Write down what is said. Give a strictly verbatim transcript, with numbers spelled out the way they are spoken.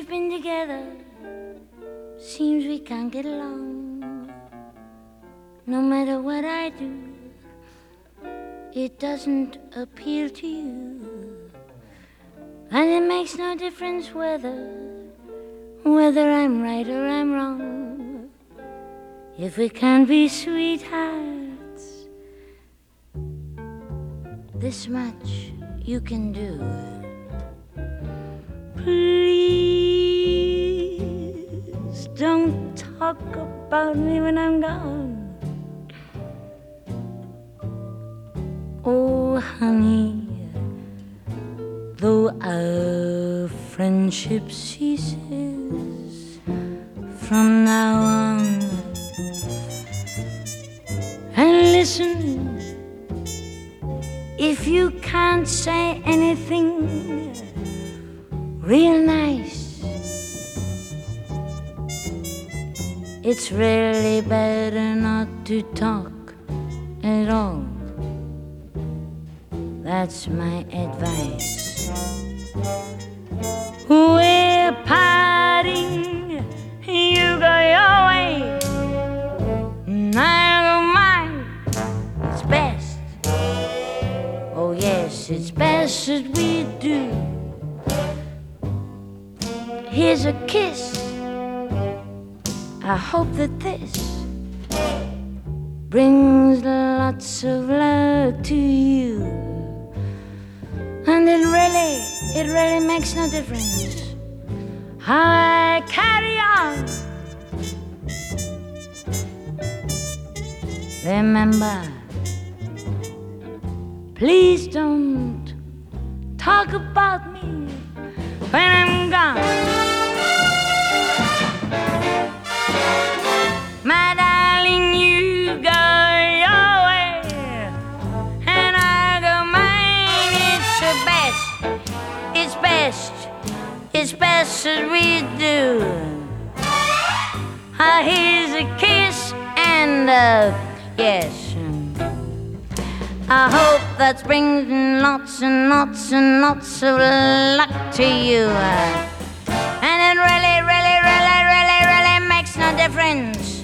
we've been together, seems we can't get along. No matter what I do, it doesn't appeal to you. And it makes no difference whether, whether I'm right or I'm wrong. If we can't be sweethearts, this much you can do. Please don't talk about me when I'm gone. Oh, honey, though our friendship ceases from now on. And listen, if you can't say anything real nice, it's really better not to talk at all. That's my advice. We're parting, you go your way, and I go mine. It's best, oh yes, it's best that we do. Here's a kiss. I hope that this brings lots of love to you. And it really, it really makes no difference how I carry on. Remember, please don't talk about me when I'm gone. My darling, you go your way, and I go mine. It's the best, it's best, it's best that we do. Ah, here's a kiss, and uh, yes, I hope that brings lots and lots and lots of luck to you. And it really, really, really, really, really makes no difference